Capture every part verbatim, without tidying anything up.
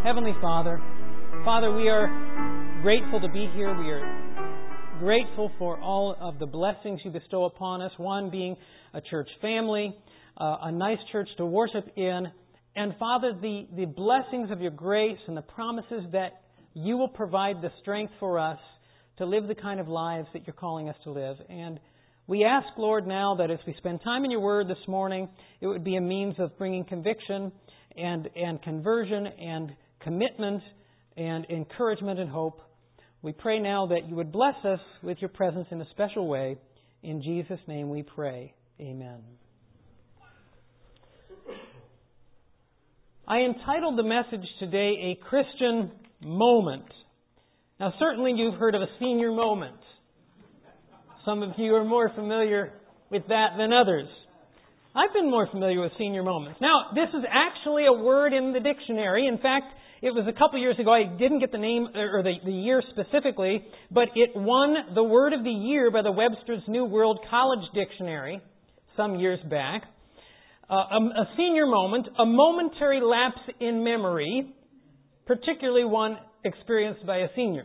Heavenly Father, Father, we are grateful to be here. We are grateful for all of the blessings you bestow upon us. One being a church family, uh, a nice church to worship in. And Father, the, the blessings of your grace and the promises that you will provide the strength for us to live the kind of lives that you're calling us to live. And we ask, Lord, now that as we spend time in your Word this morning, it would be a means of bringing conviction and, and conversion and commitment and encouragement and hope. We pray now that you would bless us with your presence in a special way. In Jesus' name we pray. Amen. I entitled the message today, A Christian Moment. Now, certainly you've heard of a senior moment. Some of you are more familiar with that than others. I've been more familiar with senior moments. Now, this is actually a word in the dictionary. In fact, it was a couple years ago. I didn't get the name or the, the year specifically, but it won the Word of the Year by the Webster's New World College Dictionary some years back. Uh, a, a senior moment, a momentary lapse in memory, particularly one experienced by a senior.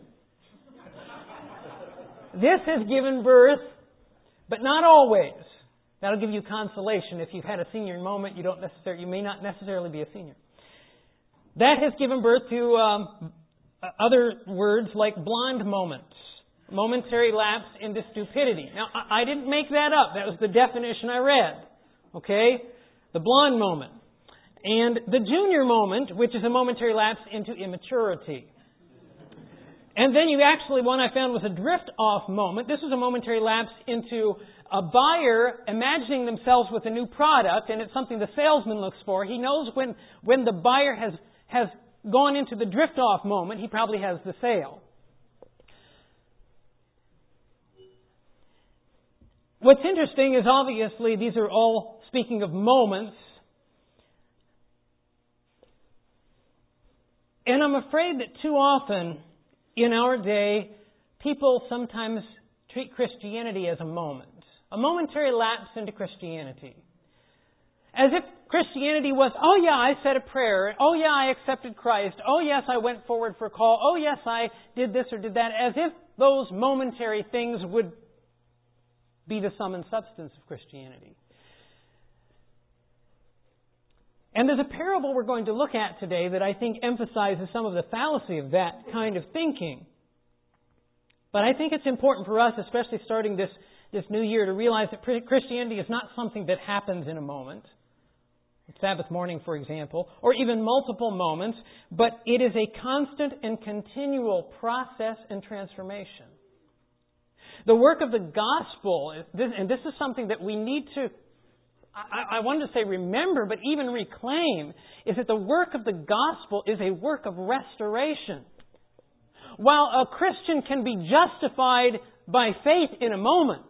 This has given birth, but not always. That'll give you consolation. If you've had a senior moment, you don't necessarily, you may not necessarily be a senior. That has given birth to um, other words like blonde moments, momentary lapse into stupidity. Now, I, I didn't make that up. That was the definition I read. Okay? The blonde moment. And the junior moment, which is a momentary lapse into immaturity. And then you actually, one I found was a drift-off moment. This was a momentary lapse into a buyer imagining themselves with a new product, and it's something the salesman looks for. He knows when, when the buyer has, has gone into the drift-off moment, he probably has the sale. What's interesting is obviously these are all speaking of moments. And I'm afraid that too often in our day, people sometimes treat Christianity as a moment. A momentary lapse into Christianity. As if Christianity was, oh yeah, I said a prayer. Oh yeah, I accepted Christ. Oh yes, I went forward for a call. Oh yes, I did this or did that. As if those momentary things would be the sum and substance of Christianity. And there's a parable we're going to look at today that I think emphasizes some of the fallacy of that kind of thinking. But I think it's important for us, especially starting this, this new year, to realize that Christianity is not something that happens in a moment. Sabbath morning, for example, or even multiple moments, but it is a constant and continual process and transformation. The work of the gospel, and this is something that we need to I, I wanted to say remember, but even reclaim, is that the work of the gospel is a work of restoration. While a Christian can be justified by faith in a moment,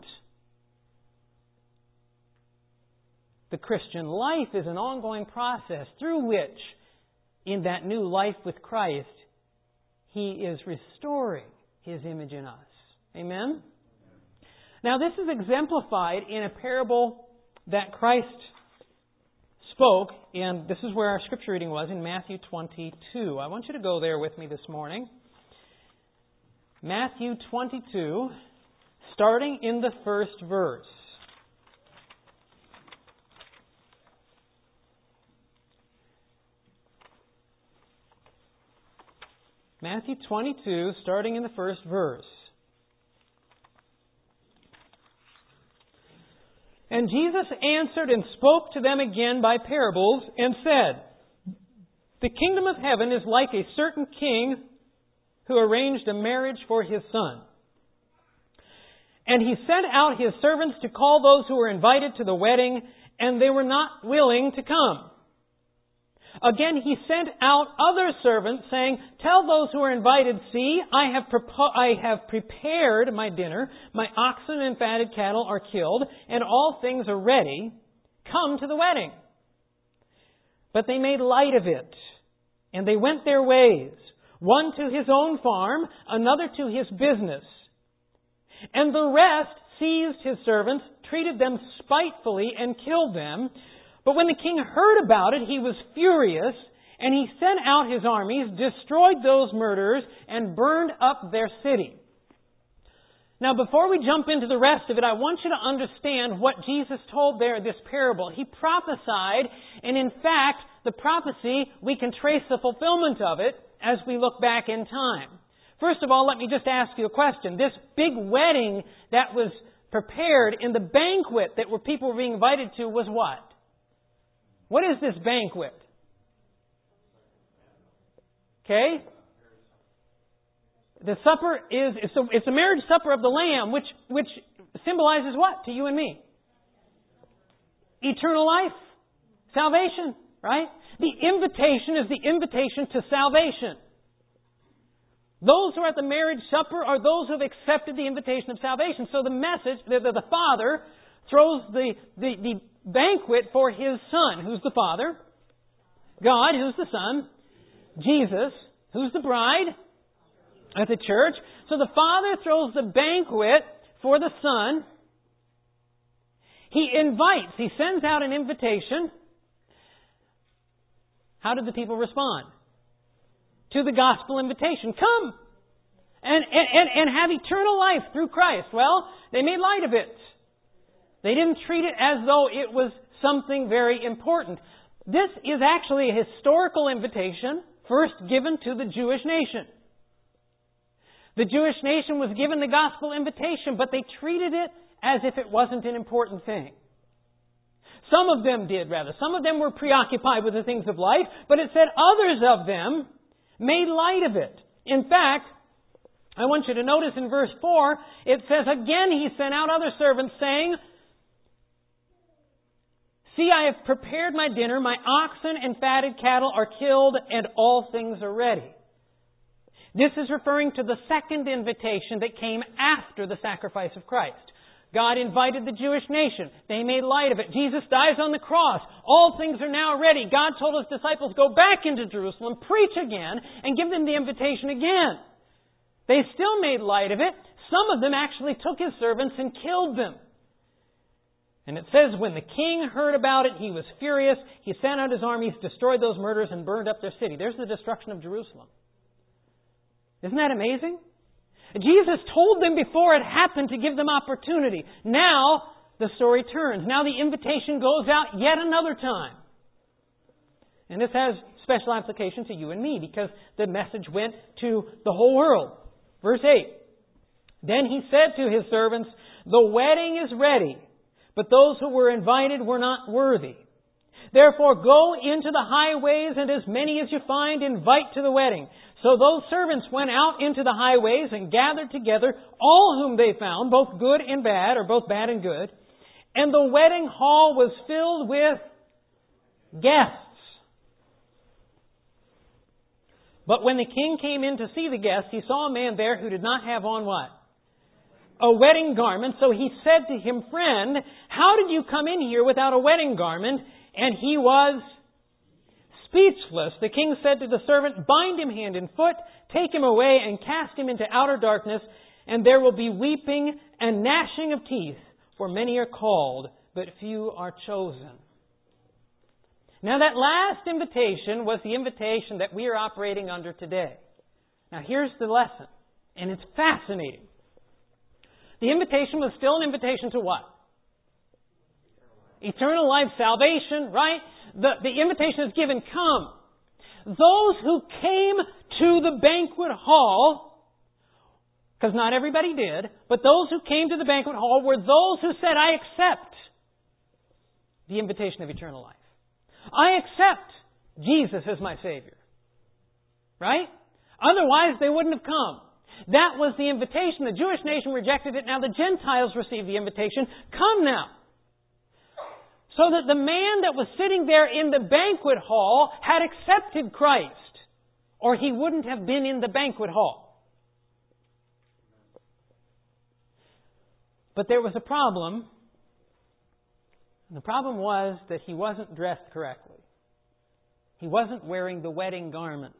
the Christian life is an ongoing process through which, in that new life with Christ, He is restoring His image in us. Amen? Now, this is exemplified in a parable that Christ spoke, and this is where our scripture reading was, in Matthew twenty-two. I want you to go there with me this morning. Matthew twenty-two, starting in the first verse. Matthew twenty-two, starting in the first verse. And Jesus answered and spoke to them again by parables and said, The kingdom of heaven is like a certain king who arranged a marriage for his son. And he sent out his servants to call those who were invited to the wedding, and they were not willing to come. Again, he sent out other servants, saying, Tell those who are invited, see, I have, prepo- I have prepared my dinner. My oxen and fatted cattle are killed, and all things are ready. Come to the wedding. But they made light of it, and they went their ways, one to his own farm, another to his business. And the rest seized his servants, treated them spitefully, and killed them. But when the king heard about it, he was furious, And he sent out his armies, destroyed those murderers, and burned up their city. Now, before we jump into the rest of it, I want you to understand what Jesus told there in this parable. He prophesied, and in fact, the prophecy, we can trace the fulfillment of it as we look back in time. First of all, let me just ask you a question. This big wedding that was prepared in the banquet that were people were being invited to was what? What is this banquet? Okay? The supper is, it's a, it's a marriage supper of the Lamb, which, which symbolizes what to you and me? Eternal life. Salvation, right? The invitation is the invitation to salvation. Those who are at the marriage supper are those who have accepted the invitation of salvation. So the message, the, the, the Father throws the, the, the banquet for His Son. Who's the Father? God, who's the Son? Jesus, who's the bride? At the church. So the Father throws the banquet for the Son. He invites, He sends out an invitation. How did the people respond? To the gospel invitation. Come and, and, and have eternal life through Christ. Well, they made light of it. They didn't treat it as though it was something very important. This is actually a historical invitation first given to the Jewish nation. The Jewish nation was given the gospel invitation, but they treated it as if it wasn't an important thing. Some of them did, rather. Some of them were preoccupied with the things of life, but it said others of them made light of it. In fact, I want you to notice in verse four, it says, again he sent out other servants, saying, see, I have prepared my dinner, my oxen and fatted cattle are killed, and all things are ready. This is referring to the second invitation that came after the sacrifice of Christ. God invited the Jewish nation. They made light of it. Jesus dies on the cross. All things are now ready. God told His disciples, go back into Jerusalem, preach again, and give them the invitation again. They still made light of it. Some of them actually took His servants and killed them. And it says, when the king heard about it, he was furious. He sent out his armies, destroyed those murderers, and burned up their city. There's the destruction of Jerusalem. Isn't that amazing? Jesus told them before it happened to give them opportunity. Now, the story turns. Now the invitation goes out yet another time. And this has special application to you and me because the message went to the whole world. Verse eight. Then He said to His servants, the wedding is ready, but those who were invited were not worthy. Therefore go into the highways, and as many as you find, invite to the wedding. So those servants went out into the highways and gathered together all whom they found, both good and bad, or both bad and good. And the wedding hall was filled with guests. But when the king came in to see the guests, he saw a man there who did not have on what? A wedding garment. So he said to him, friend, how did you come in here without a wedding garment? And he was speechless. The king said to the servant, bind him hand and foot, take him away and cast him into outer darkness, and there will be weeping and gnashing of teeth, for many are called, but few are chosen. Now that last invitation was the invitation that we are operating under today. Now here's the lesson, and it's fascinating. The invitation was still an invitation to what? Eternal life, salvation, right? The, the invitation is given, come. Those who came to the banquet hall, because not everybody did, but those who came to the banquet hall were those who said, I accept the invitation of eternal life. I accept Jesus as my Savior. Right? Otherwise, they wouldn't have come. That was the invitation. The Jewish nation rejected it. Now the Gentiles received the invitation. Come now. So that the man that was sitting there in the banquet hall had accepted Christ, or he wouldn't have been in the banquet hall. But there was a problem. And the problem was that he wasn't dressed correctly. He wasn't wearing the wedding garment.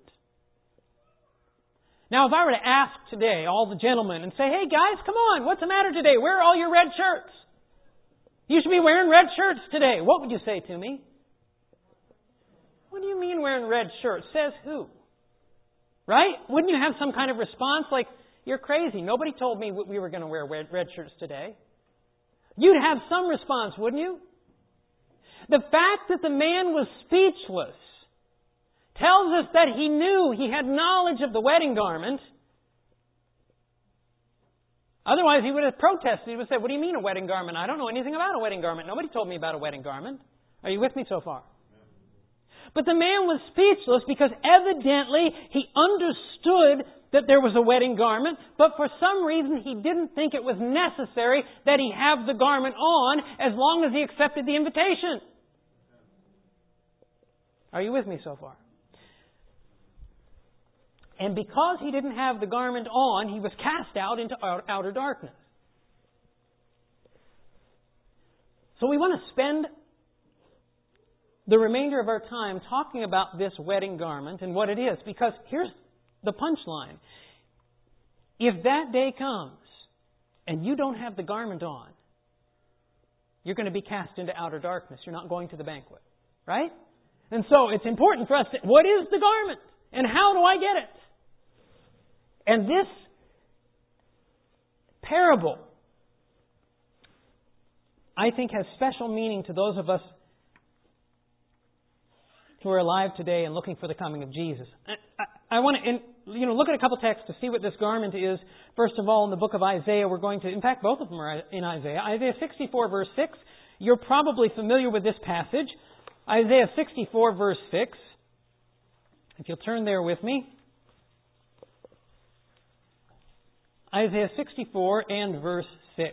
Now, if I were to ask today all the gentlemen and say, hey guys, come on, what's the matter today? Where are all your red shirts? You should be wearing red shirts today. What would you say to me? What do you mean wearing red shirts? Says who? Right? Wouldn't you have some kind of response like, you're crazy. Nobody told me we were going to wear red, red shirts today. You'd have some response, wouldn't you? The fact that the man was speechless tells us that he knew, he had knowledge of the wedding garment. Otherwise, he would have protested. He would have said, what do you mean a wedding garment? I don't know anything about a wedding garment. Nobody told me about a wedding garment. Are you with me so far? But the man was speechless because evidently he understood that there was a wedding garment, but for some reason he didn't think it was necessary that he have the garment on as long as he accepted the invitation. Are you with me so far? And because he didn't have the garment on, he was cast out into outer darkness. So we want to spend the remainder of our time talking about this wedding garment and what it is. Because here's the punchline. If that day comes and you don't have the garment on, you're going to be cast into outer darkness. You're not going to the banquet. Right? And so it's important for us to, what is the garment? And how do I get it? And this parable, I think, has special meaning to those of us who are alive today and looking for the coming of Jesus. I, I, I want to, you know, look at a couple texts to see what this garment is. First of all, in the book of Isaiah, we're going to, in fact, both of them are in Isaiah. Isaiah sixty-four, verse six. You're probably familiar with this passage. Isaiah sixty-four, verse six. If you'll turn there with me. Isaiah sixty-four and verse six.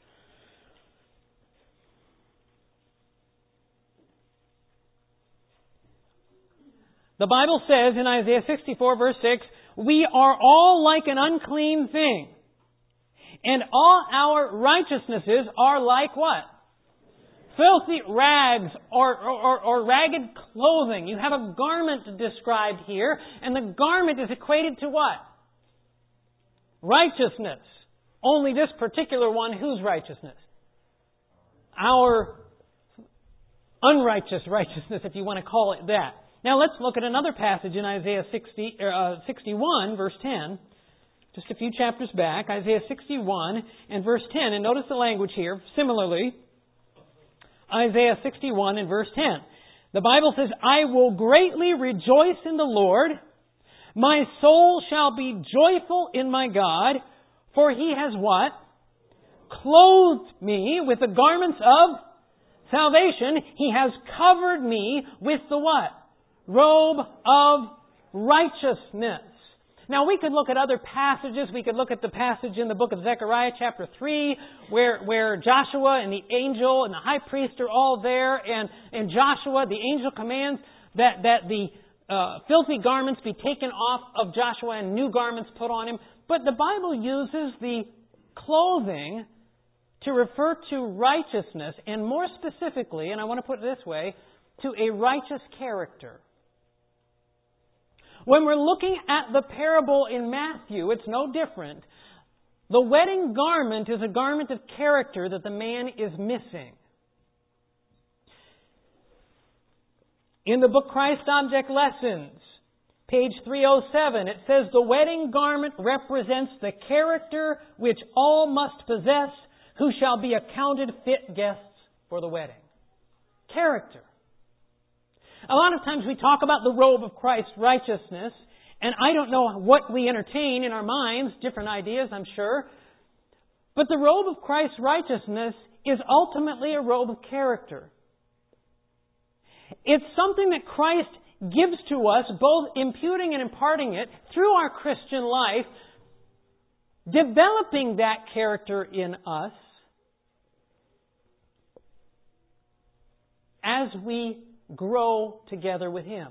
The Bible says in Isaiah sixty-four, verse six, we are all like an unclean thing, and all our righteousnesses are like what? Filthy rags or, or, or ragged clothing. You have a garment described here, and the garment is equated to what? Righteousness. Only this particular one, whose righteousness? Our unrighteous righteousness, if you want to call it that. Now let's look at another passage in Isaiah sixty, uh, sixty-one, verse ten. Just a few chapters back, Isaiah sixty-one and verse ten. And notice the language here. Similarly, Isaiah sixty-one and verse ten. The Bible says, I will greatly rejoice in the Lord. My soul shall be joyful in my God, for He has what? Clothed me with the garments of salvation. He has covered me with the what? Robe of righteousness. Now we could look at other passages. We could look at the passage in the book of Zechariah chapter three where, where Joshua and the angel and the high priest are all there, and, and Joshua, the angel, commands that, that the uh, filthy garments be taken off of Joshua and new garments put on him. But the Bible uses the clothing to refer to righteousness, and more specifically, and I want to put it this way, to a righteous character. When we're looking at the parable in Matthew, it's no different. The wedding garment is a garment of character that the man is missing. In the book Christ Object Lessons, page three oh seven, it says, the wedding garment represents the character which all must possess who shall be accounted fit guests for the wedding. Character. A lot of times we talk about the robe of Christ's righteousness, and I don't know what we entertain in our minds, different ideas, I'm sure. But the robe of Christ's righteousness is ultimately a robe of character. It's something that Christ gives to us, both imputing and imparting it through our Christian life, developing that character in us as we grow together with Him.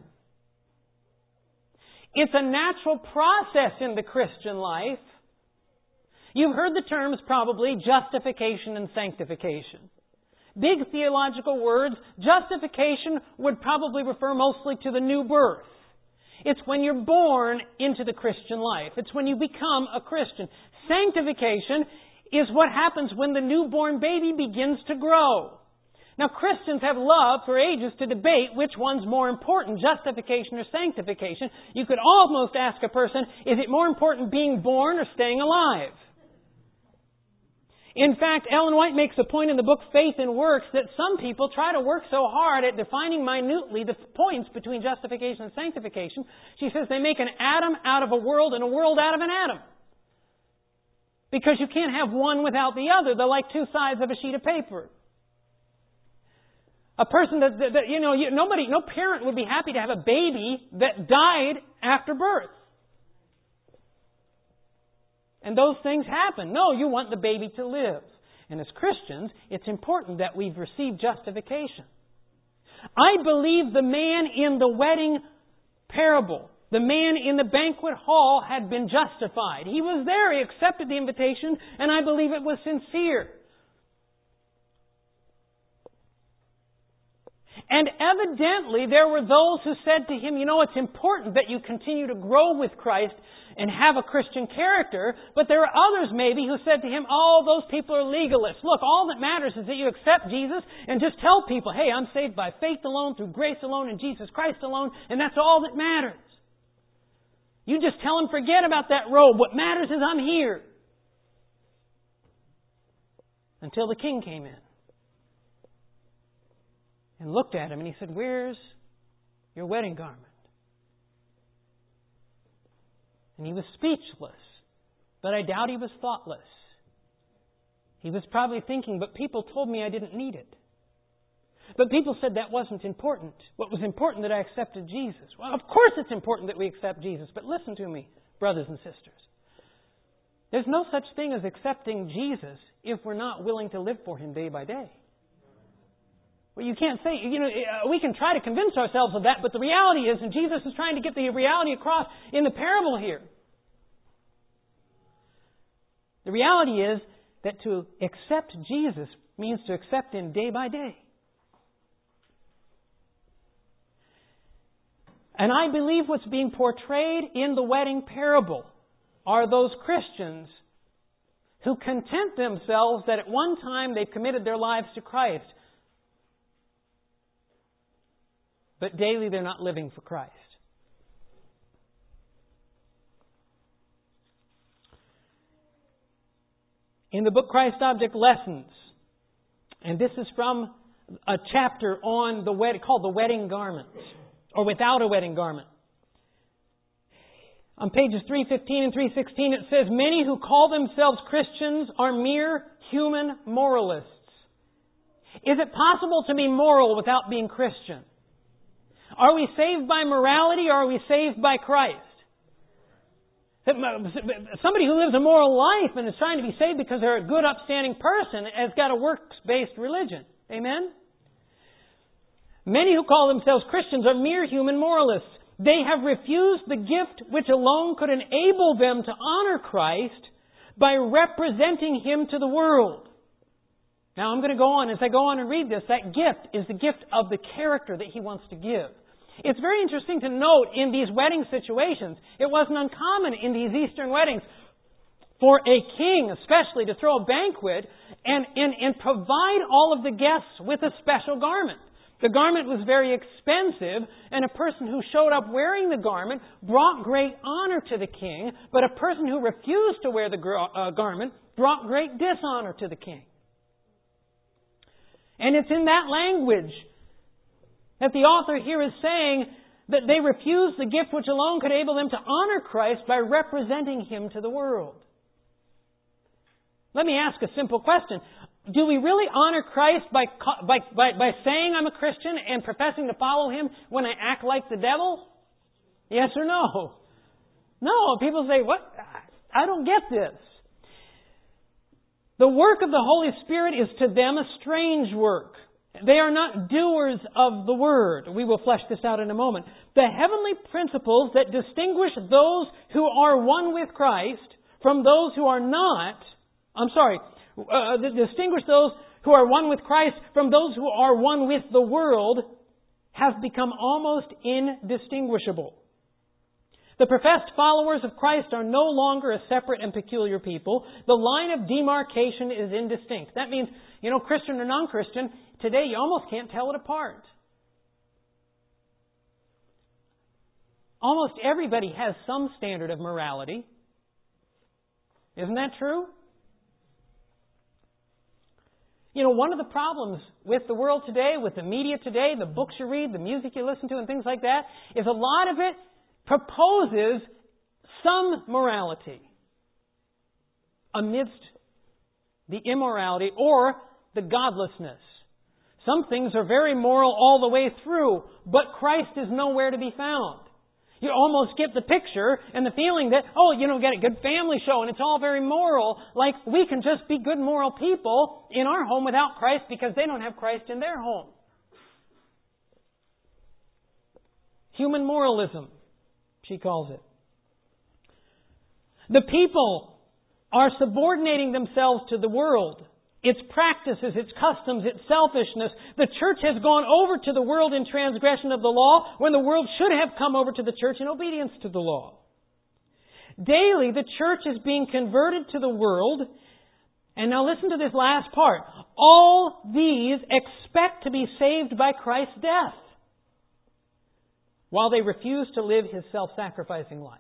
It's a natural process in the Christian life. You've heard the terms probably justification and sanctification. Big theological words. Justification would probably refer mostly to the new birth. It's when you're born into the Christian life. It's when you become a Christian. Sanctification is what happens when the newborn baby begins to grow. Now, Christians have loved for ages to debate which one's more important, justification or sanctification. You could almost ask a person, is it more important being born or staying alive? In fact, Ellen White makes a point in the book Faith and Works that some people try to work so hard at defining minutely the points between justification and sanctification. She says they make an atom out of a world and a world out of an atom. Because you can't have one without the other. They're like two sides of a sheet of paper. A person that, that, that you know, you, nobody, no parent would be happy to have a baby that died after birth. And those things happen. No, you want the baby to live. And as Christians, it's important that we've received justification. I believe the man in the wedding parable, the man in the banquet hall, had been justified. He was there, he accepted the invitation, and I believe it was sincere. And evidently, there were those who said to him, you know, it's important that you continue to grow with Christ and have a Christian character. But there were others maybe who said to him, oh, those people are legalists. Look, all that matters is that you accept Jesus and just tell people, hey, I'm saved by faith alone, through grace alone, in Jesus Christ alone, and that's all that matters. You just tell them, forget about that robe. What matters is I'm here. Until the king came in and looked at him and he said, where's your wedding garment? And he was speechless, but I doubt he was thoughtless. He was probably thinking, but people told me I didn't need it. But people said that wasn't important. What was important that I accepted Jesus. Well, of course it's important that we accept Jesus, but listen to me, brothers and sisters. There's no such thing as accepting Jesus if we're not willing to live for Him day by day. Well, you can't say, you know, we can try to convince ourselves of that, but the reality is, and Jesus is trying to get the reality across in the parable here. The reality is that to accept Jesus means to accept Him day by day. And I believe what's being portrayed in the wedding parable are those Christians who content themselves that at one time they've committed their lives to Christ, but daily they're not living for Christ. In the book Christ Object Lessons, and this is from a chapter on the wedding called The Wedding Garment, or Without a Wedding Garment. On pages three fifteen and three sixteen it says, many who call themselves Christians are mere human moralists. Is it possible to be moral without being Christian? Are we saved by morality or are we saved by Christ? Somebody who lives a moral life and is trying to be saved because they're a good, upstanding person has got a works-based religion. Amen? Many who call themselves Christians are mere human moralists. They have refused the gift which alone could enable them to honor Christ by representing Him to the world. Now I'm going to go on. As I go on and read this, that gift is the gift of the character that He wants to give. It's very interesting to note in these wedding situations, it wasn't uncommon in these Eastern weddings for a king especially to throw a banquet and, and, and provide all of the guests with a special garment. The garment was very expensive, and a person who showed up wearing the garment brought great honor to the king, but a person who refused to wear the uh, garment brought great dishonor to the king. And it's in that language that the author here is saying that they refused the gift which alone could enable them to honor Christ by representing Him to the world. Let me ask a simple question. Do we really honor Christ by, by, by, by saying I'm a Christian and professing to follow Him when I act like the devil? Yes or no? No. People say, what? I don't get this. The work of the Holy Spirit is to them a strange work. They are not doers of the Word. We will flesh this out in a moment. The heavenly principles that distinguish those who are one with Christ from those who are not, I'm sorry, uh, that distinguish those who are one with Christ from those who are one with the world have become almost indistinguishable. The professed followers of Christ are no longer a separate and peculiar people. The line of demarcation is indistinct. That means, you know, Christian or non-Christian, today you almost can't tell it apart. Almost everybody has some standard of morality. Isn't that true? You know, one of the problems with the world today, with the media today, the books you read, the music you listen to, and things like that, is a lot of it proposes some morality amidst the immorality or the godlessness. Some things are very moral all the way through, but Christ is nowhere to be found. You almost get the picture and the feeling that, oh, you know, get a good family show and it's all very moral, like we can just be good moral people in our home without Christ because they don't have Christ in their home. Human moralism, she calls it. The people are subordinating themselves to the world, its practices, its customs, its selfishness. The church has gone over to the world in transgression of the law when the world should have come over to the church in obedience to the law. Daily, the church is being converted to the world. And now listen to this last part. All these expect to be saved by Christ's death, while they refuse to live His self-sacrificing life.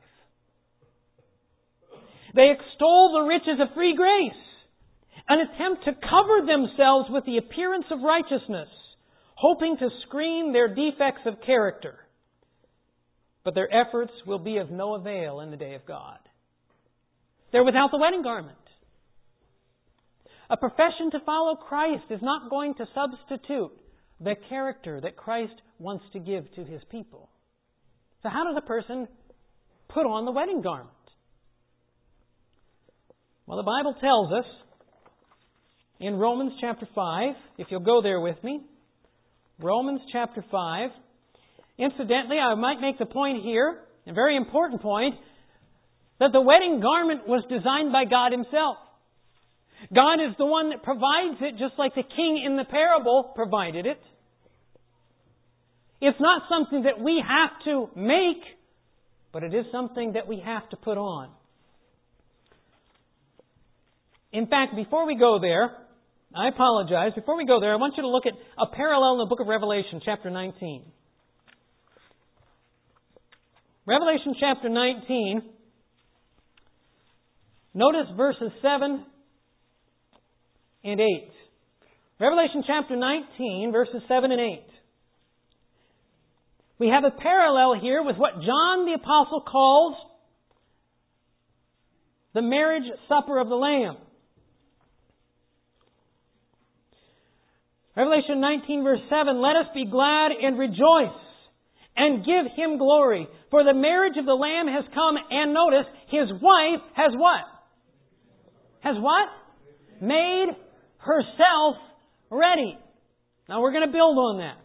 They extol the riches of free grace, an attempt to cover themselves with the appearance of righteousness, hoping to screen their defects of character. But their efforts will be of no avail in the day of God. They're without the wedding garment. A profession to follow Christ is not going to substitute the character that Christ wants to give to His people. So how does a person put on the wedding garment? Well, the Bible tells us in Romans chapter five, if you'll go there with me, Romans chapter five. Incidentally, I might make the point here, a very important point, that the wedding garment was designed by God Himself. God is the one that provides it, just like the king in the parable provided it. It's not something that we have to make, but it is something that we have to put on. In fact, before we go there, I apologize. Before we go there, I want you to look at a parallel in the book of Revelation, chapter nineteen. Revelation chapter nineteen. Notice verses seven and eight. Revelation chapter nineteen, verses seven and eight. We have a parallel here with what John the Apostle calls the marriage supper of the Lamb. Revelation nineteen, verse seven, let us be glad and rejoice and give Him glory, for the marriage of the Lamb has come, and notice, His wife has what? Has what? Made herself ready. Now we're going to build on that.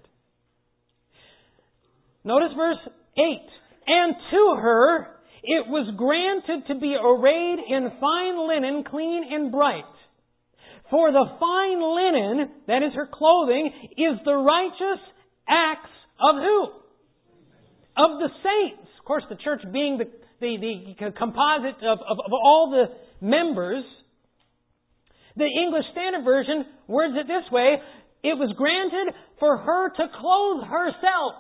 Notice verse eight. And to her it was granted to be arrayed in fine linen, clean and bright. For the fine linen, that is her clothing, is the righteous acts of who? Of the saints. Of course, the church being the, the, the composite of, of, of all the members. The English Standard Version words it this way: it was granted for her to clothe herself.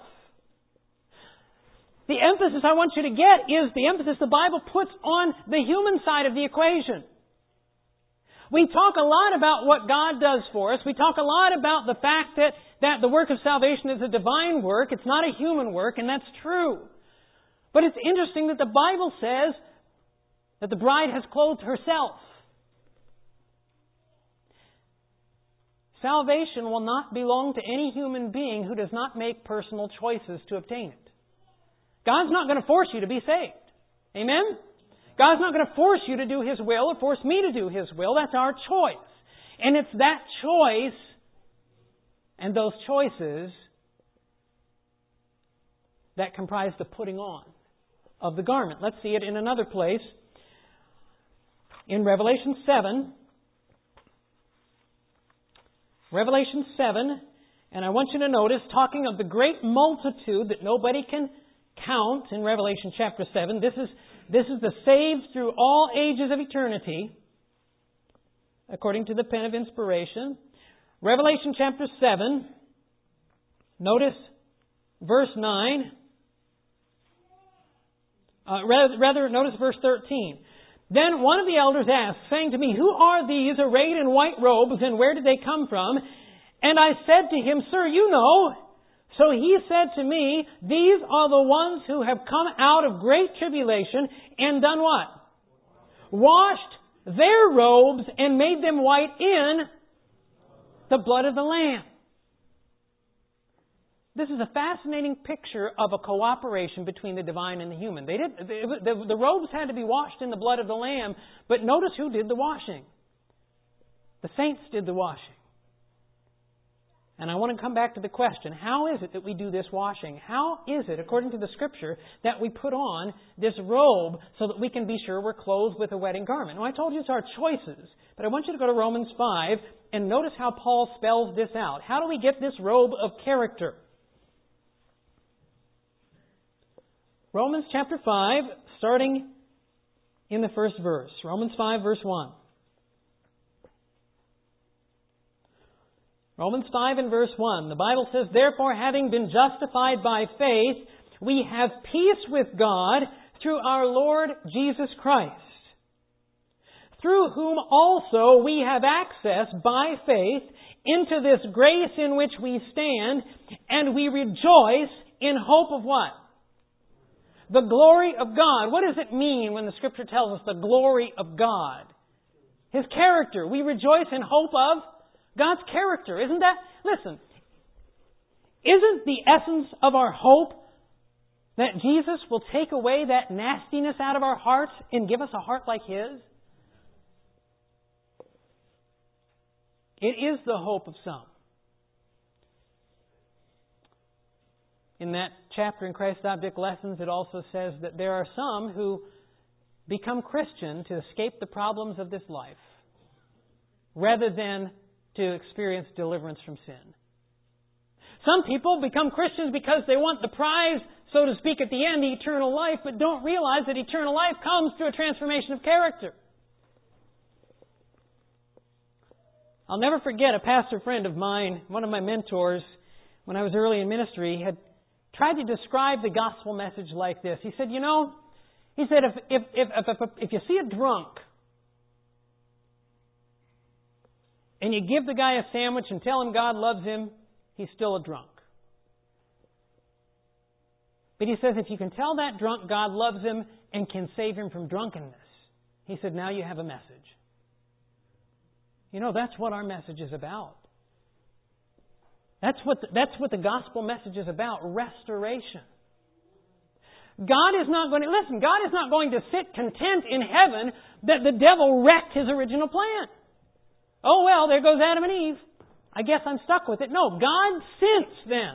The emphasis I want you to get is the emphasis the Bible puts on the human side of the equation. We talk a lot about what God does for us. We talk a lot about the fact that, that the work of salvation is a divine work. It's not a human work, and that's true. But it's interesting that the Bible says that the bride has clothed herself. Salvation will not belong to any human being who does not make personal choices to obtain it. God's not going to force you to be saved. Amen? God's not going to force you to do His will or force me to do His will. That's our choice. And it's that choice and those choices that comprise the putting on of the garment. Let's see it in another place. In Revelation seven. Revelation seven. And I want you to notice, talking of the great multitude that nobody can count in Revelation chapter seven. This is, this is the saved through all ages of eternity, according to the pen of inspiration. Revelation chapter seven, notice verse nine. Uh, rather, rather, notice verse thirteen. Then one of the elders asked, saying to me, "Who are these arrayed in white robes, and where did they come from?" And I said to him, "Sir, you know." So he said to me, "These are the ones who have come out of great tribulation and done what? Washed their robes and made them white in the blood of the Lamb." This is a fascinating picture of a cooperation between the divine and the human. They did, the, the, the robes had to be washed in the blood of the Lamb, but notice who did the washing. The saints did the washing. And I want to come back to the question, how is it that we do this washing? How is it, according to the Scripture, that we put on this robe so that we can be sure we're clothed with a wedding garment? Now, I told you it's our choices, but I want you to go to Romans five and notice how Paul spells this out. How do we get this robe of character? Romans chapter five, starting in the first verse. Romans five, verse one. Romans five and verse one. The Bible says, "Therefore, having been justified by faith, we have peace with God through our Lord Jesus Christ, through whom also we have access by faith into this grace in which we stand, and we rejoice in hope of" what? The glory of God. What does it mean when the Scripture tells us the glory of God? His character. We rejoice in hope of God's character. Isn't that? Listen. Isn't the essence of our hope that Jesus will take away that nastiness out of our hearts and give us a heart like His? It is the hope of some. In that chapter in Christ Object Lessons, it also says that there are some who become Christian to escape the problems of this life rather than to experience deliverance from sin. Some people become Christians because they want the prize, so to speak, at the end, eternal life, but don't realize that eternal life comes through a transformation of character. I'll never forget a pastor friend of mine, one of my mentors, when I was early in ministry, had tried to describe the gospel message like this. He said, you know, he said, if if if if, if, if you see a drunk and you give the guy a sandwich and tell him God loves him, he's still a drunk. But he says, if you can tell that drunk God loves him and can save him from drunkenness, he said, now you have a message. You know, that's what our message is about. That's what the, that's what the gospel message is about, restoration. God is not going to, listen, God is not going to sit content in heaven that the devil wrecked His original plan. Oh, well, there goes Adam and Eve. I guess I'm stuck with it. No, God since then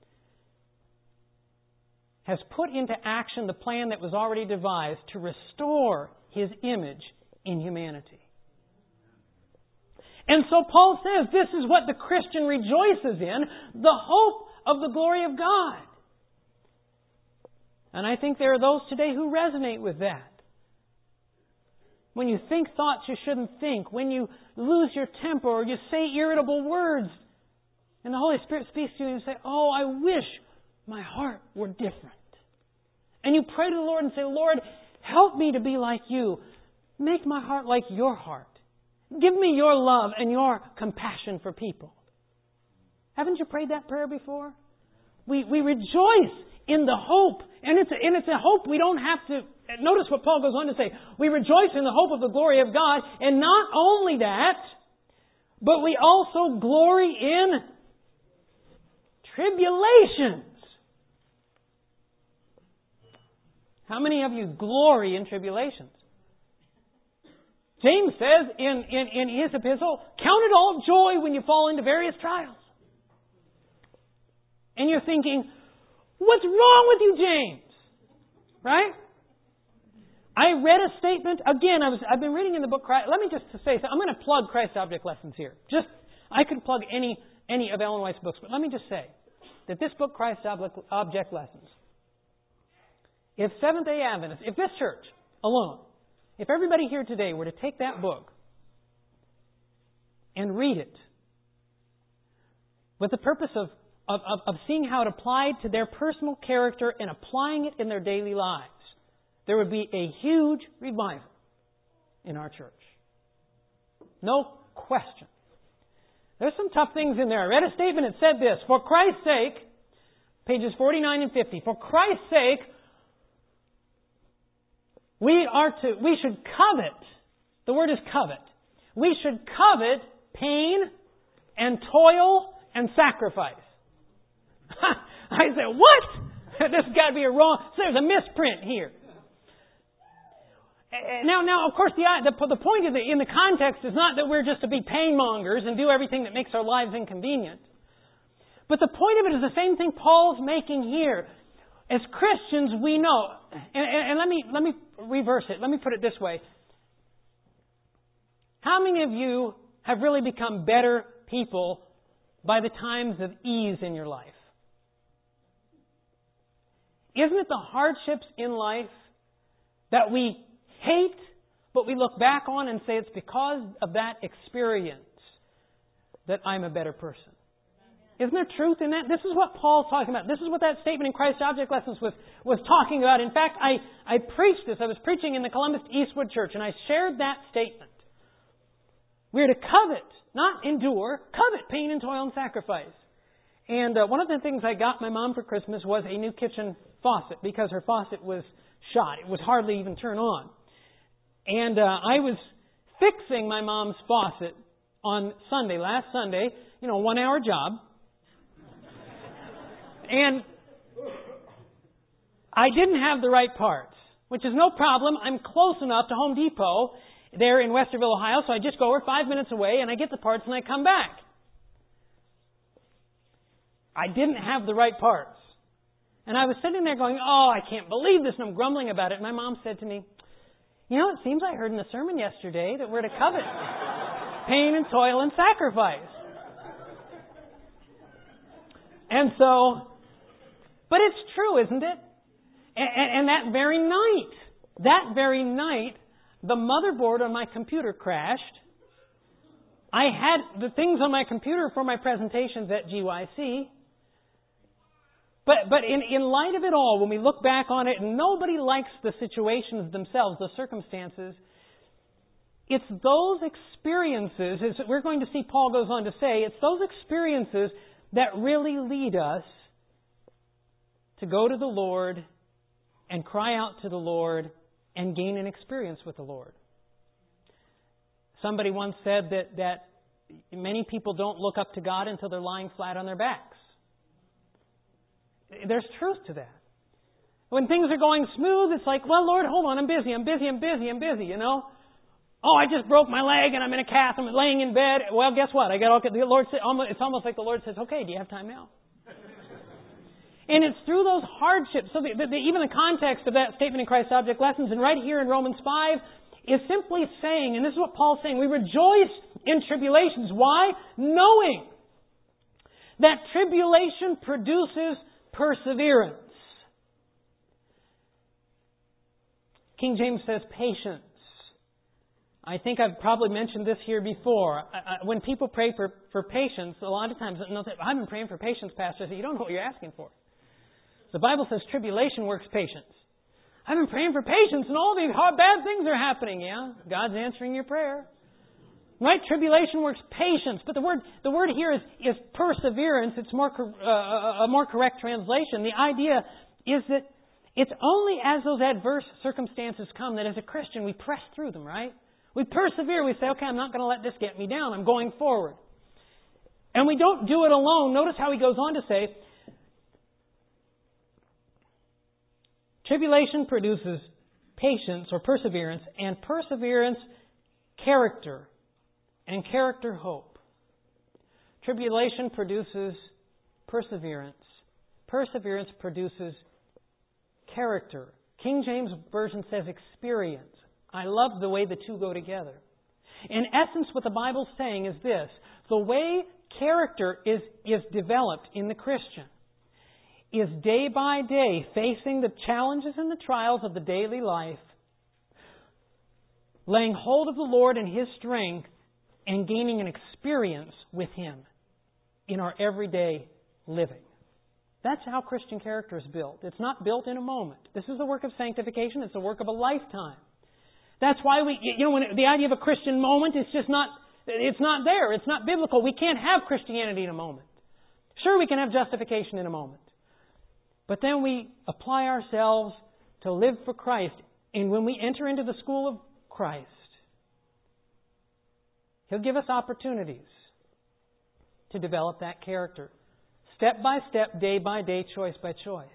has put into action the plan that was already devised to restore His image in humanity. And so Paul says this is what the Christian rejoices in, the hope of the glory of God. And I think there are those today who resonate with that. When you think thoughts you shouldn't think, when you lose your temper or you say irritable words, and the Holy Spirit speaks to you and you say, oh, I wish my heart were different. And you pray to the Lord and say, Lord, help me to be like You. Make my heart like Your heart. Give me Your love and Your compassion for people. Haven't you prayed that prayer before? We we rejoice in the hope. And it's, a, and it's a hope we don't have to... Notice what Paul goes on to say. We rejoice in the hope of the glory of God. And not only that, but we also glory in tribulations. How many of you glory in tribulations? James says in, in, in his epistle, count it all joy when you fall into various trials. And you're thinking, what's wrong with you, James? Right? I read a statement, again, I was, I've been reading in the book, Christ, let me just say, so I'm going to plug Christ Object Lessons here. Just, I could plug any, any of Ellen White's books, but let me just say that this book, Christ Object Lessons, If Seventh-day Adventists, if this church alone, if everybody here today were to take that book and read it with the purpose of, of, of, of seeing how it applied to their personal character and applying it in their daily lives, there would be a huge revival in our church. No question. There's some tough things in there. I read a statement that said this: for Christ's sake, pages forty-nine and fifty, for Christ's sake, we are to, we should covet, the word is covet, we should covet pain and toil and sacrifice. I said, what? This has got to be a wrong, so there's a misprint here. Now, now, of course, the, the the point of the, in the context is not that we're just to be pain mongers and do everything that makes our lives inconvenient. But the point of it is the same thing Paul's making here. As Christians, we know, and, and, and let me let me reverse it. Let me put it this way. How many of you have really become better people by the times of ease in your life? Isn't it the hardships in life that we hate, but we look back on and say it's because of that experience that I'm a better person? Isn't there truth in that? This is what Paul's talking about. This is what that statement in Christ Object Lessons was, was talking about. In fact, I, I preached this. I was preaching in the Columbus Eastwood Church, and I shared that statement. We're to covet, not endure, covet pain and toil and sacrifice. And uh, one of the things I got my mom for Christmas was a new kitchen faucet, because her faucet was shot. It would hardly even turn on. And uh, I was fixing my mom's faucet on Sunday, last Sunday, you know, one hour job. And I didn't have the right parts, which is no problem. I'm close enough to Home Depot there in Westerville, Ohio, so I just go over five minutes away and I get the parts and I come back. I didn't have the right parts. And I was sitting there going, oh, I can't believe this, and I'm grumbling about it. And my mom said to me, you know, it seems I heard in the sermon yesterday that we're to covet pain and toil and sacrifice. And so, but it's true, isn't it? And, and, and that very night, that very night, the motherboard on my computer crashed. I had the things on my computer for my presentations at G Y C. But but in, in light of it all, when we look back on it, and nobody likes the situations themselves, the circumstances, it's those experiences, as we're going to see Paul goes on to say, it's those experiences that really lead us to go to the Lord and cry out to the Lord and gain an experience with the Lord. Somebody once said that, that many people don't look up to God until they're lying flat on their backs. There's truth to that. When things are going smooth, it's like, well, Lord, hold on, I'm busy, I'm busy, I'm busy, I'm busy, you know. Oh, I just broke my leg and I'm in a cast, I'm laying in bed. Well, guess what? I got all, the Lord said, it's almost like the Lord says, okay, do you have time now? And it's through those hardships. So the, the, the, even the context of that statement in Christ Object Lessons, and right here in Romans five, is simply saying, and this is what Paul's saying, we rejoice in tribulations. Why? Knowing that tribulation produces perseverance. King James says patience. I think I've probably mentioned this here before. I, I, when people pray for, for patience, a lot of times they'll say, I've been praying for patience, Pastor. I say, you don't know what you're asking for. The Bible says tribulation works patience. I've been praying for patience and all these hard, bad things are happening. Yeah, God's answering your prayer. Right? Tribulation works patience. But the word the word here is, is perseverance. It's more uh, a more correct translation. The idea is that it's only as those adverse circumstances come that as a Christian we press through them, right? We persevere. We say, okay, I'm not going to let this get me down. I'm going forward. And we don't do it alone. Notice how he goes on to say, tribulation produces patience or perseverance, and perseverance, character, and character, hope. Tribulation produces perseverance. Perseverance produces character. King James Version says experience. I love the way the two go together. In essence, what the Bible's saying is this. The way character is, is developed in the Christian is day by day facing the challenges and the trials of the daily life, laying hold of the Lord and His strength, and gaining an experience with Him in our everyday living. That's how Christian character is built. It's not built in a moment. This is the work of sanctification. It's the work of a lifetime. That's why we, you know, when the idea of a Christian moment is just not, it's not there. It's not biblical. We can't have Christianity in a moment. Sure, we can have justification in a moment. But then we apply ourselves to live for Christ. And when we enter into the school of Christ, He'll give us opportunities to develop that character. Step by step, day by day, choice by choice.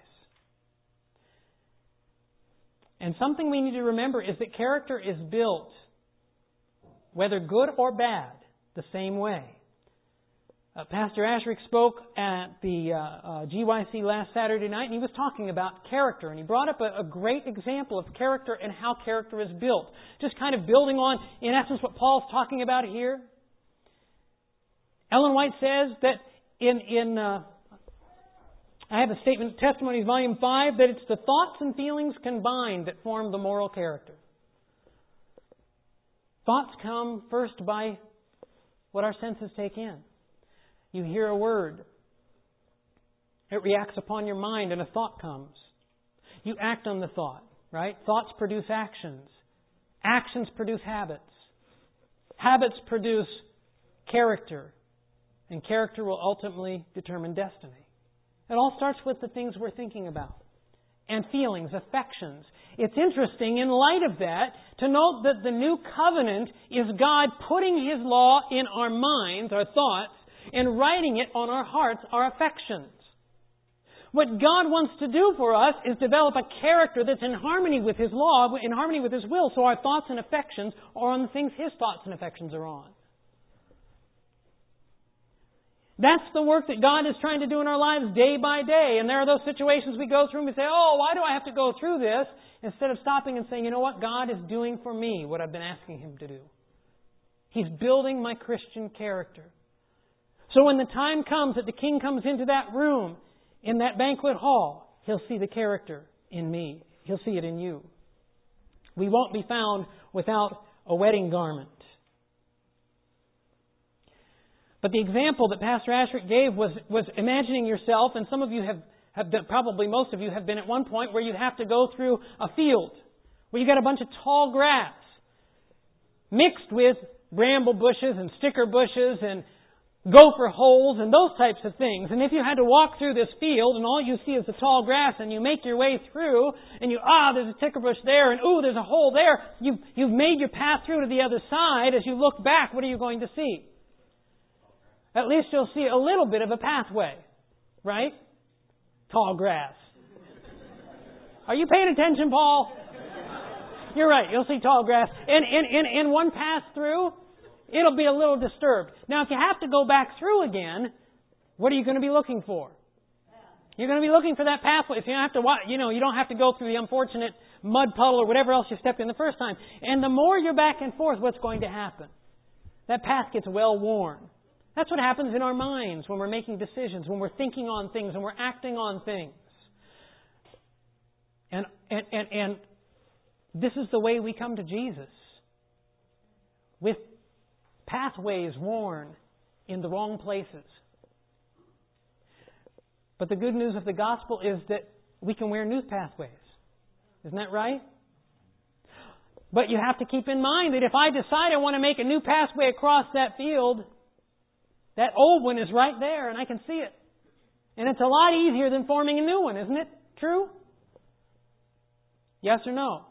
And something we need to remember is that character is built, whether good or bad, the same way. Uh, Pastor Ashrick spoke at the uh, uh, G Y C last Saturday night, and he was talking about character. And he brought up a, a great example of character and how character is built. Just kind of building on, in essence, what Paul's talking about here. Ellen White says that in, in uh, I have a statement, Testimonies, Volume five, that it's the thoughts and feelings combined that form the moral character. Thoughts come first by what our senses take in. You hear a word. It reacts upon your mind and a thought comes. You act on the thought, right? Thoughts produce actions. Actions produce habits. Habits produce character. And character will ultimately determine destiny. It all starts with the things we're thinking about. And feelings, affections. It's interesting in light of that to note that the new covenant is God putting His law in our minds, our thoughts, and writing it on our hearts, our affections. What God wants to do for us is develop a character that's in harmony with His law, in harmony with His will, so our thoughts and affections are on the things His thoughts and affections are on. That's the work that God is trying to do in our lives day by day. And there are those situations we go through and we say, oh, why do I have to go through this? Instead of stopping and saying, you know what? God is doing for me what I've been asking Him to do. He's building my Christian character. So when the time comes that the King comes into that room, in that banquet hall, He'll see the character in me. He'll see it in you. We won't be found without a wedding garment. But the example that Pastor Ashrick gave was, was imagining yourself, and some of you have, have been, probably most of you have been at one point where you have to go through a field where you've got a bunch of tall grass mixed with bramble bushes and sticker bushes and gopher holes and those types of things. And if you had to walk through this field and all you see is the tall grass and you make your way through and you, ah, there's a sticker bush there and ooh, there's a hole there, you've, you've made your path through to the other side. As you look back, what are you going to see? At least you'll see a little bit of a pathway, right? Tall grass. Are you paying attention, Paul? You're right, you'll see tall grass. And in, in, in one pass through, it'll be a little disturbed. Now, if you have to go back through again, what are you going to be looking for? You're going to be looking for that pathway. If you don't have to, you know, you don't have to go through the unfortunate mud puddle or whatever else you stepped in the first time. And the more you're back and forth, what's going to happen? That path gets well worn. That's what happens in our minds when we're making decisions, when we're thinking on things, and we're acting on things. And, and, and, and this is the way we come to Jesus. With pathways worn in the wrong places. But the good news of the gospel is that we can wear new pathways. Isn't that right? But you have to keep in mind that if I decide I want to make a new pathway across that field, that old one is right there and I can see it. And it's a lot easier than forming a new one, isn't it? True? Yes or no?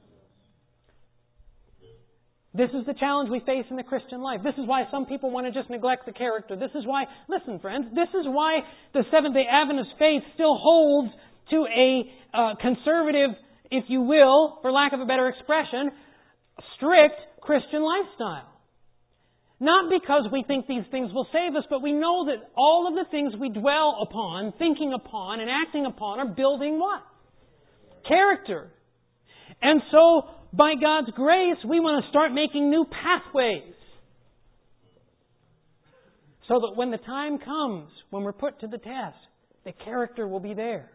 This is the challenge we face in the Christian life. This is why some people want to just neglect the character. This is why, listen friends, this is why the Seventh-day Adventist faith still holds to a uh, conservative, if you will, for lack of a better expression, strict Christian lifestyle. Not because we think these things will save us, but we know that all of the things we dwell upon, thinking upon, and acting upon are building what? Character. And so, by God's grace, we want to start making new pathways. So that when the time comes, when we're put to the test, The character will be there.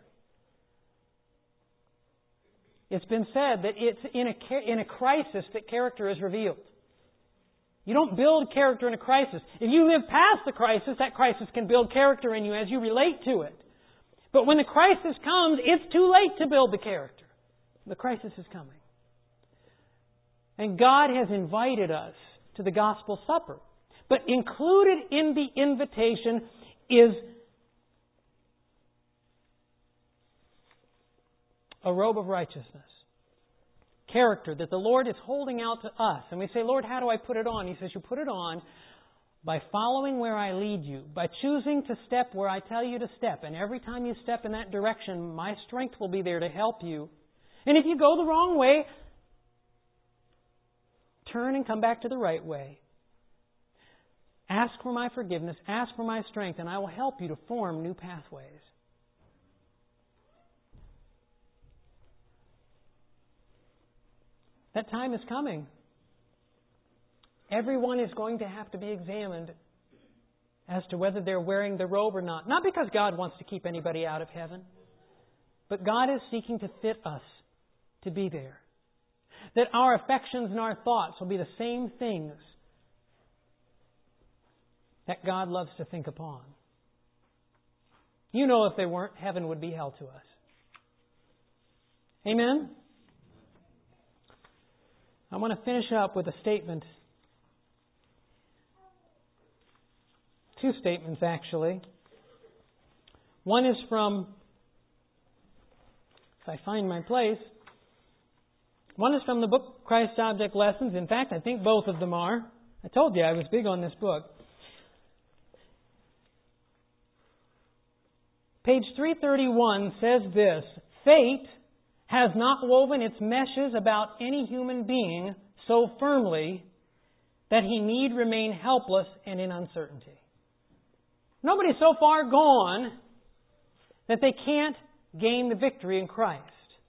It's been said that it's in a, in a crisis that character is revealed. You don't build character in a crisis. If you live past the crisis, that crisis can build character in you as you relate to it. But when the crisis comes, it's too late to build the character. The crisis is coming. And God has invited us to the gospel supper. But included in the invitation is a robe of righteousness. Character that the Lord is holding out to us. And we say, Lord, how do I put it on? He says, you put it on by following where I lead you, by choosing to step where I tell you to step. And every time you step in that direction, my strength will be there to help you. And if you go the wrong way, turn and come back to the right way. Ask for my forgiveness, ask for my strength, and I will help you to form new pathways. That time is coming. Everyone is going to have to be examined as to whether they're wearing the robe or not. Not because God wants to keep anybody out of heaven, but God is seeking to fit us to be there. That our affections and our thoughts will be the same things that God loves to think upon. You know, if they weren't, heaven would be hell to us. Amen? I want to finish up with a statement. Two statements, actually. One is from, if I find my place, one is from the book Christ Object Lessons. In fact, I think both of them are. I told you I was big on this book. Page three thirty-one says this: fate has not woven its meshes about any human being so firmly that he need remain helpless and in uncertainty. Nobody's so far gone that they can't gain the victory in Christ.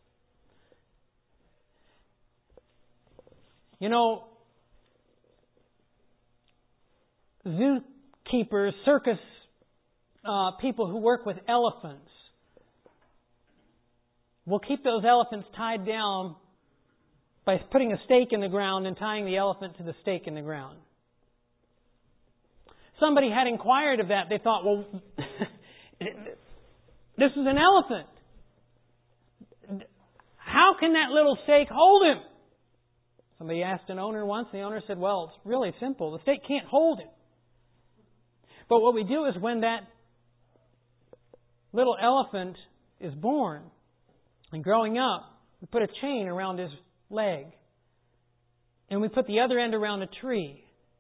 You know, zookeepers, circus uh, people who work with elephants will keep those elephants tied down by putting a stake in the ground and tying the elephant to the stake in the ground. Somebody had inquired of that. They thought, well, this is an elephant. How can that little stake hold him? Somebody asked an owner once. The owner said, well, it's really simple. The stake can't hold him. But what we do is when that little elephant is born and growing up, we put a chain around his leg. And we put the other end around a tree.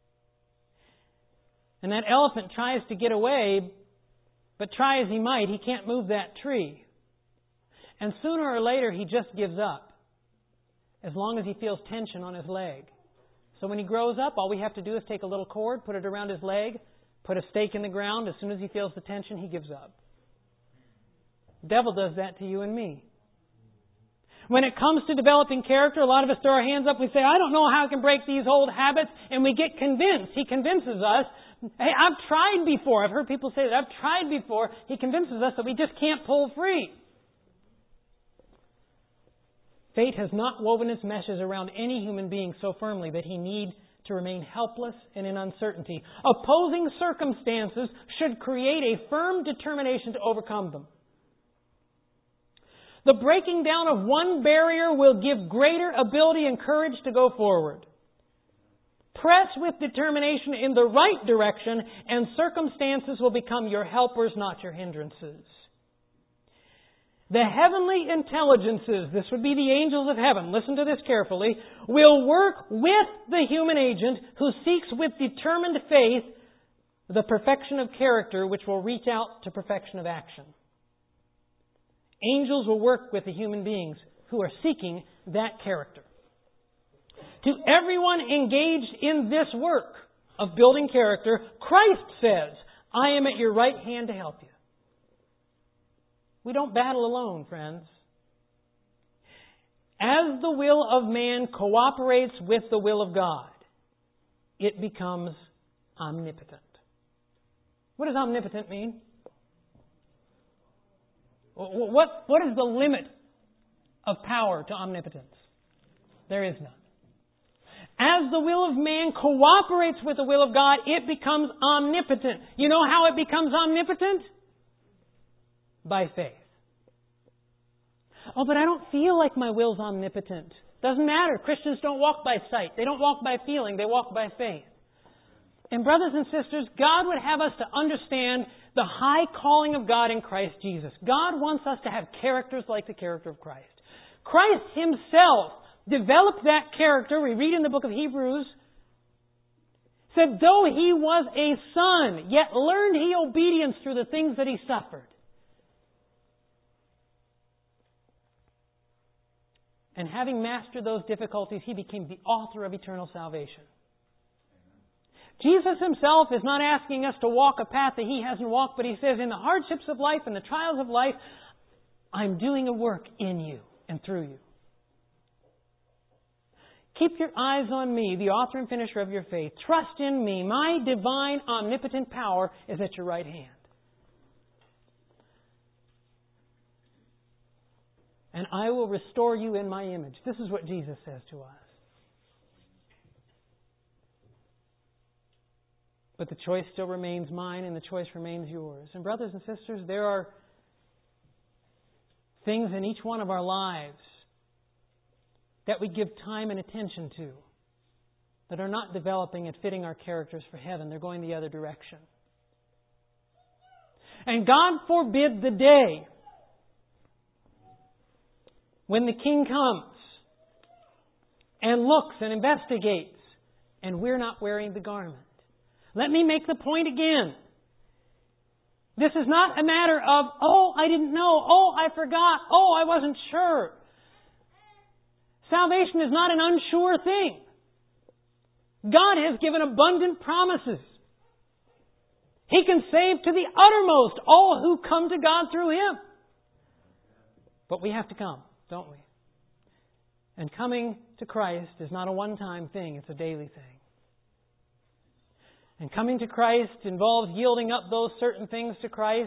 And that elephant tries to get away, but try as he might, he can't move that tree. And sooner or later, he just gives up, as long as he feels tension on his leg. So when he grows up, all we have to do is take a little cord, put it around his leg, put a stake in the ground. As soon as he feels the tension, he gives up. The devil does that to you and me. When it comes to developing character, a lot of us throw our hands up. We say, I don't know how I can break these old habits. And we get convinced. He convinces us. Hey, I've tried before. I've heard people say that. I've tried before. He convinces us that we just can't pull free. Fate has not woven its meshes around any human being so firmly that he need to remain helpless and in uncertainty. Opposing circumstances should create a firm determination to overcome them. The breaking down of one barrier will give greater ability and courage to go forward. Press with determination in the right direction, and circumstances will become your helpers, not your hindrances. The heavenly intelligences, this would be the angels of heaven, listen to this carefully, will work with the human agent who seeks with determined faith the perfection of character which will reach out to perfection of action. Angels will work with the human beings who are seeking that character. To everyone engaged in this work of building character, Christ says, I am at your right hand to help you. We don't battle alone, friends. As the will of man cooperates with the will of God, it becomes omnipotent. What does omnipotent mean? What, what is the limit of power to omnipotence? There is none. As the will of man cooperates with the will of God, it becomes omnipotent. You know how it becomes omnipotent? By faith. Oh, but I don't feel like my will's omnipotent. Doesn't matter. Christians don't walk by sight. They don't walk by feeling. They walk by faith. And brothers and sisters, God would have us to understand the high calling of God in Christ Jesus. God wants us to have characters like the character of Christ. Christ Himself developed that character. We read in the book of Hebrews, said, though He was a son, yet learned He obedience through the things that He suffered. And having mastered those difficulties, He became the author of eternal salvation. Jesus Himself is not asking us to walk a path that He hasn't walked, but He says, in the hardships of life and the trials of life, I'm doing a work in you and through you. Keep your eyes on me, the author and finisher of your faith. Trust in me. My divine, omnipotent power is at your right hand. And I will restore you in my image. This is what Jesus says to us. But the choice still remains mine and the choice remains yours. And brothers and sisters, there are things in each one of our lives that we give time and attention to that are not developing and fitting our characters for heaven. They're going the other direction. And God forbid the day when the King comes and looks and investigates and we're not wearing the garment. Let me make the point again. This is not a matter of, oh, I didn't know, oh, I forgot, oh, I wasn't sure. Salvation is not an unsure thing. God has given abundant promises. He can save to the uttermost all who come to God through Him. But we have to come, don't we? And coming to Christ is not a one-time thing, it's a daily thing. And coming to Christ involves yielding up those certain things to Christ,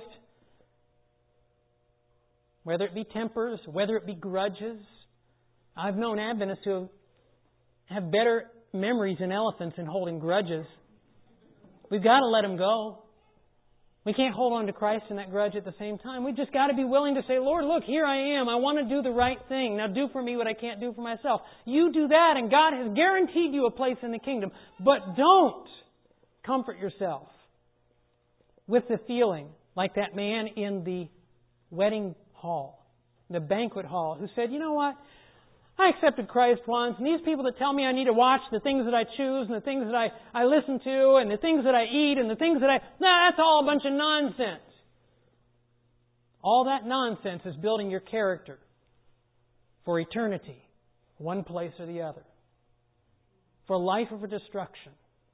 whether it be tempers, whether it be grudges. I've known Adventists who have better memories than elephants in holding grudges. We've got to let them go. We can't hold on to Christ and that grudge at the same time. We've just got to be willing to say, Lord, look, here I am. I want to do the right thing. Now do for me what I can't do for myself. You do that and God has guaranteed you a place in the kingdom. But don't comfort yourself with the feeling like that man in the wedding hall, the banquet hall, who said, you know what? I accepted Christ once, and these people that tell me I need to watch the things that I choose and the things that I, I listen to and the things that I eat and the things that I... Nah, that's all a bunch of nonsense. All that nonsense is building your character for eternity, one place or the other, for life or for destruction.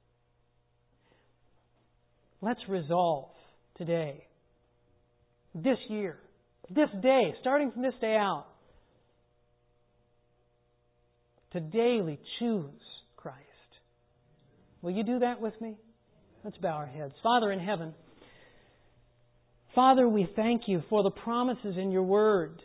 Let's resolve today, this year, this day, starting from this day out, to daily choose Christ. Will you do that with me? Let's bow our heads. Father in heaven, Father, we thank You for the promises in Your Word.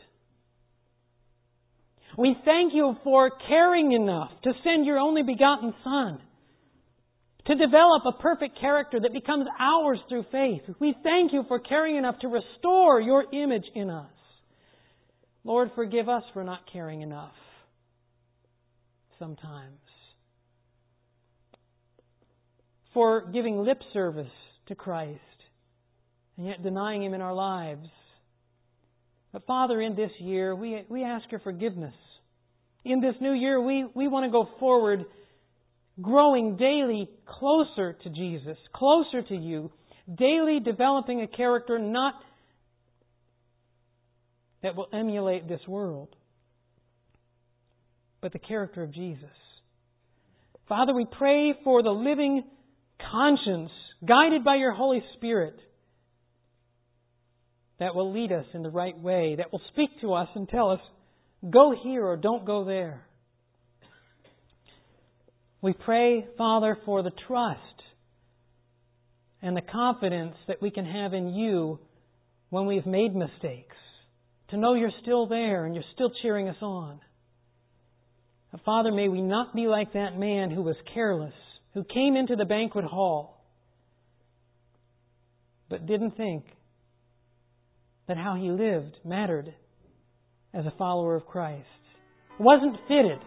We thank You for caring enough to send Your only begotten Son to develop a perfect character that becomes ours through faith. We thank You for caring enough to restore Your image in us. Lord, forgive us for not caring enough sometimes, for giving lip service to Christ and yet denying Him in our lives. But Father, in this year, we, we ask Your forgiveness. In this new year, we, we want to go forward growing daily closer to Jesus, closer to You, daily developing a character not that will emulate this world, but the character of Jesus. Father, we pray for the living conscience, guided by Your Holy Spirit, that will lead us in the right way, that will speak to us and tell us, go here or don't go there. We pray, Father, for the trust and the confidence that we can have in You when we've made mistakes. to know You're still there and You're still cheering us on. Father, may we not be like that man who was careless, who came into the banquet hall, but didn't think that how he lived mattered as a follower of Christ. Wasn't fitted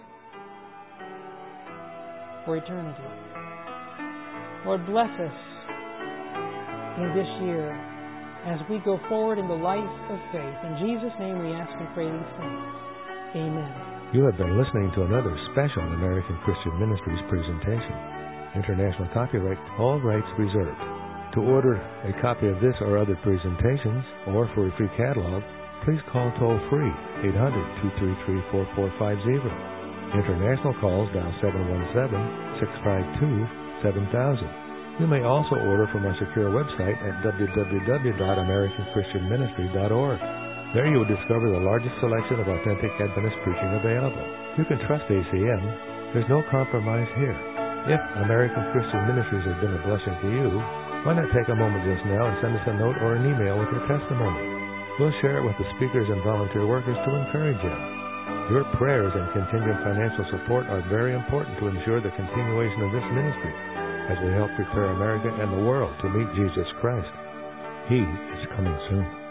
for eternity. Lord, bless us in this year as we go forward in the life of faith. In Jesus' name we ask and pray these things. Amen. You have been listening to another special American Christian Ministries presentation. International copyright, all rights reserved. To order a copy of this or other presentations, or for a free catalog, please call toll-free eight hundred, two three three, four four five zero. International calls dial seven one seven, six five two, seven thousand. You may also order from our secure website at w w w dot american christian ministry dot org. There you will discover the largest selection of authentic Adventist preaching available. You can trust A C M. There's no compromise here. If American Christian Ministries has been a blessing to you, why not take a moment just now and send us a note or an email with your testimony? We'll share it with the speakers and volunteer workers to encourage you. Your prayers and contingent financial support are very important to ensure the continuation of this ministry as we help prepare America and the world to meet Jesus Christ. He is coming soon.